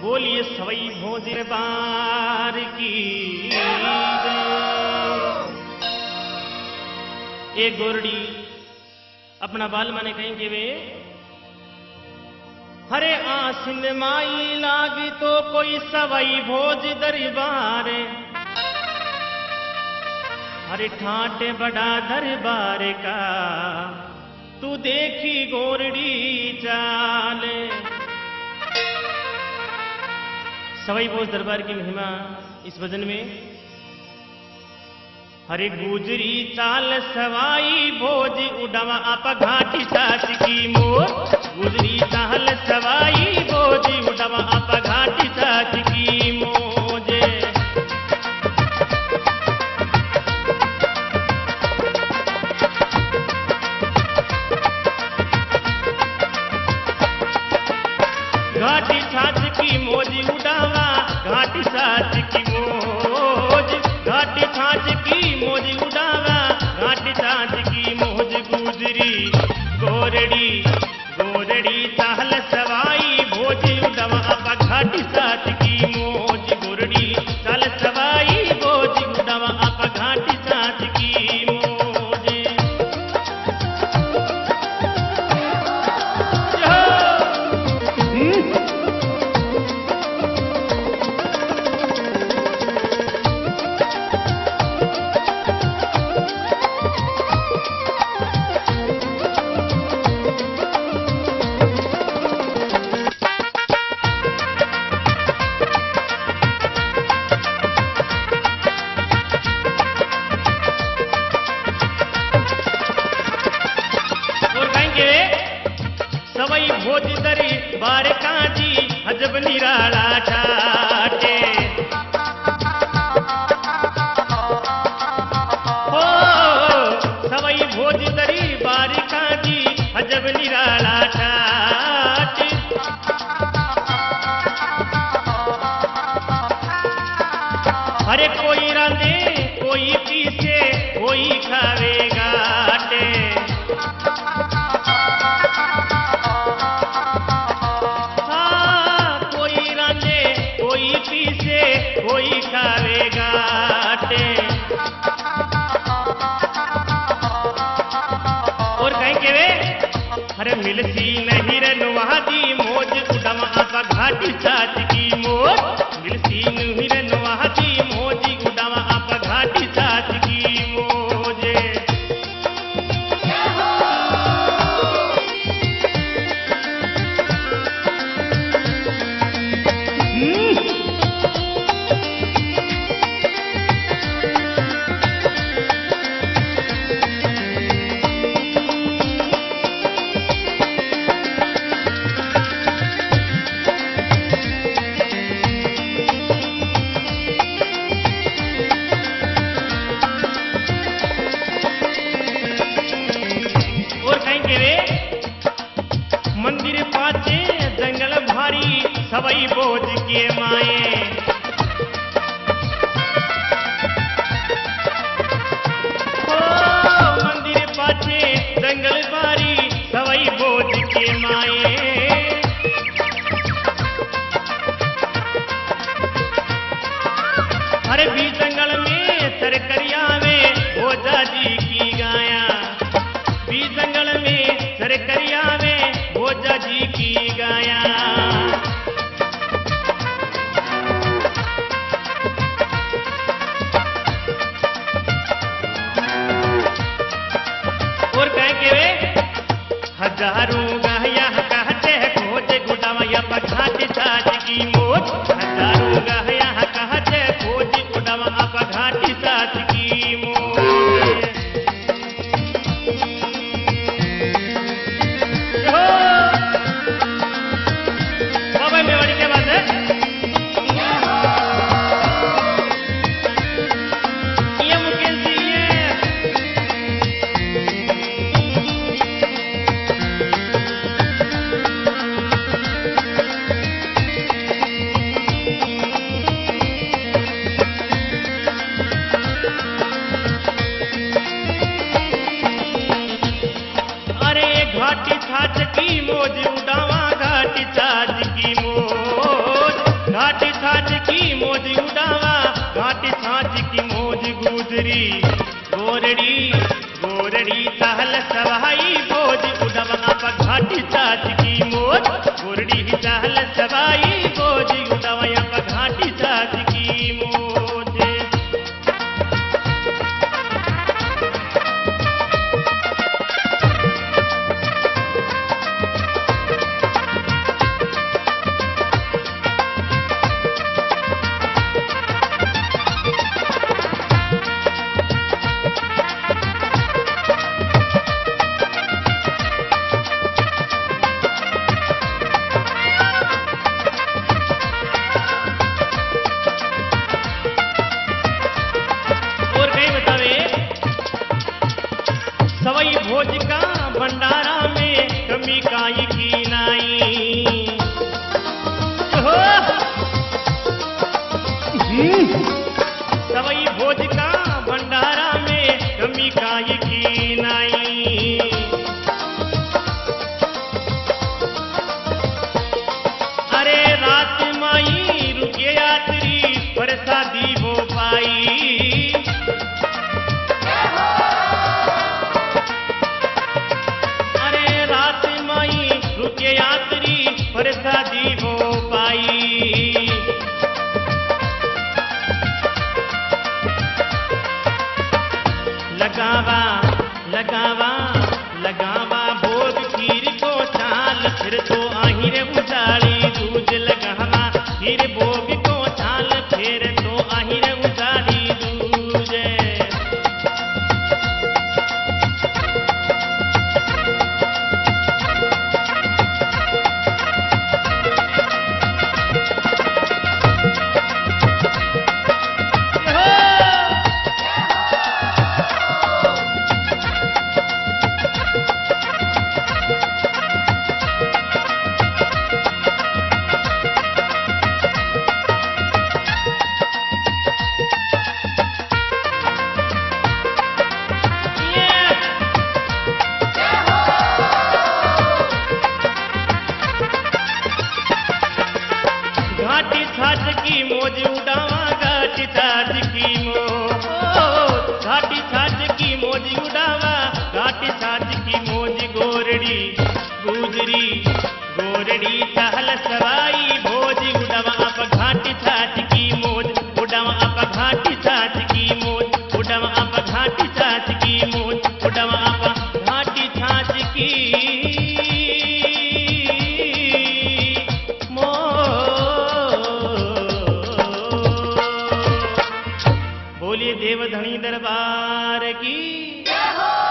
बोलिए सवई भोज बार की। एक गोरड़ी अपना बाल माने कहीं के वे हरे आसिन माई लागी तो कोई सवई भोज दरबार, हरे ठाटे बड़ा दरबार का तू देखी गोरड़ी चाल। सवई भोज दरबार की महिमा इस भजन में हरे गुजरी चाल सवाई भोज उड़वा आप घाटी साच की मोर, गुजरी चाल सवाई भोज उड़वा आप घाटी साच की मोज। घाटी साच की मोज उड़ावा घाटी साच की मोज, घाटी साच की मोज उड़ावा घाटी साच की मोज। गुजरी गोरड़ी गोरड़ी चाहल सवाई भोज उड़ावा आप घाटी साच की मोज, गोरड़ी चाल सवाई भोज उड़ावा आप घाटी साच की मोज। सवई भोज दरी बार काजी हजब निराला ठाटे, हो सवई भोज दरी बार काजी हजब निराला ठाटे। हरे कोई रांधे कोई पीसे कोई खावे गाटे, कोई खावे गाटे। और कहीं के वे अरे मिलसी नहीं रनवा दी मोज उड़वा आप घाटी साच की मोर, मिलसी नहीं रनवा दी मोज उड़वा आप घाटी साच की मोज। मंदिर पाचे जंगल भारी सवई भोज के माए, ओ मंदिर पाचे जंगल भारी सवई भोज के माए। हरे भी जंगल में सरकरिया में ओझा जी की गाया, भी जंगल में सरकरिया में ओझा जी की गाया। और कह के वे हजारों गाया कहते खोज गुड़ावा या घाटी साच की मोज, हजारों गाया कहते खोज गुड़ावा आप घाटी साच की मोज। मेवाड़ी क्या बात है? ये मुकेश जी घाटी छाछ की मोज उड़ावा घाटी छाछ की मोज, घाटी छाछ की मोज गोरड़ी ही चाहल सवाई बोझ उड़ावा आप घाटी छाछ की मोज। सवई भोज का भंडारा में कमी काई की नाई हो। सवई भोज का भंडारा में कमी काई की नाई। अरे रात माई रुके यात्री प्रसादी वो पाई। रुके यात्री प्रसादी वो पाई। लगावा लगावा लगावा भोग खीर को छाल फिर तो आहिर उजाड़ी दूज लगावा खीर भोग को छाल फिर तो आहिर उजाड़ी दूज। घाटी छाछ की मोज उड़ावा घाटी छाछ की मोज घाटी छाछ की मोज उड़ावा घाटी छाछ की मोज गोरड़ी गुजरी गोरड़ी चाहल सवाई भोज उड़ावा आप घाटी छाछ की मोज उड़ावा आप घाटी छाछ की मोज उड़ावा आप घाटी छाछ की मोज उड़ावा आप घाटी छाछ की बोलिए देव धनी दरबार की।